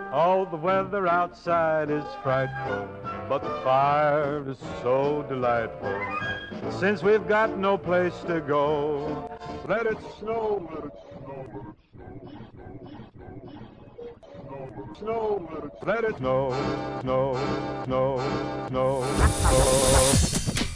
Oh, the weather outside is frightful, but the fire is so delightful. Since we've got no place to go, let it snow, let it snow, let it snow, snow, snow, snow, snow.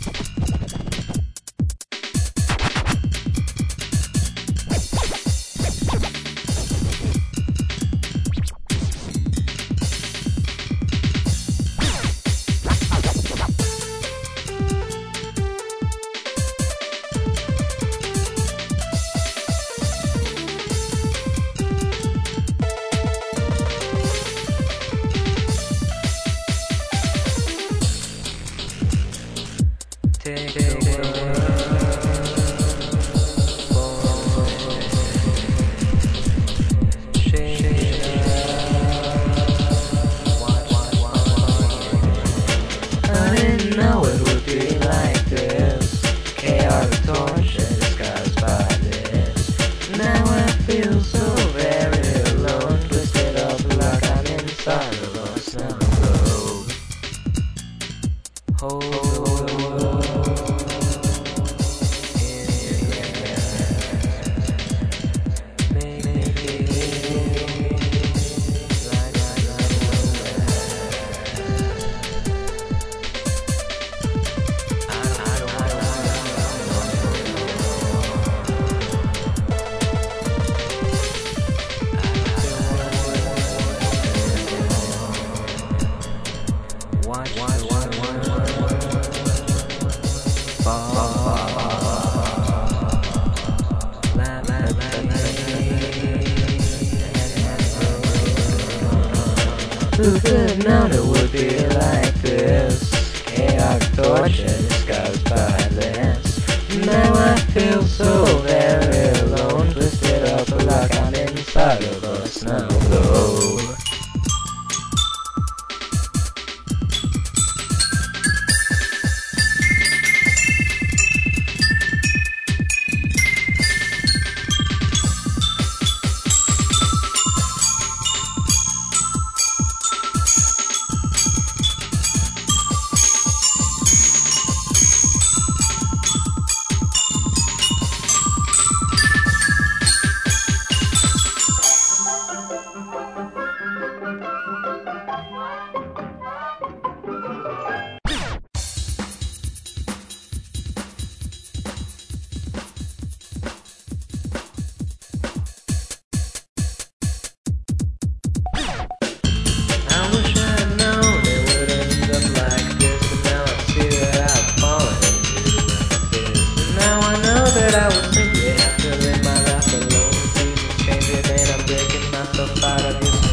Who could know it would be like this? Chaotic torture disguised violence. Now I feel so very alone, twisted up like I'm inside of a snow globe. I would simply have to live my life alone. Seasons change it and I'm breaking myself out of your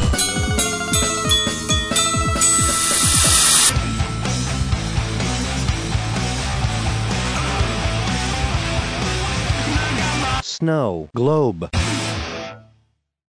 Snow globe.